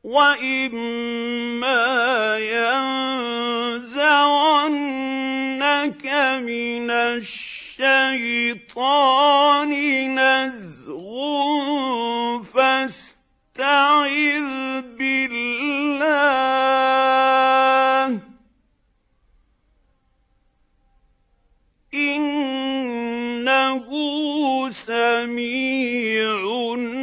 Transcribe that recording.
وَإِمَّا يَنزَغَنَّكَ مِنَ الشَّيْطَانِ نَزْغٌ فَاسْتَعِذْ بِاللَّهِ ۖ إِنَّهُ سَمِيعٌ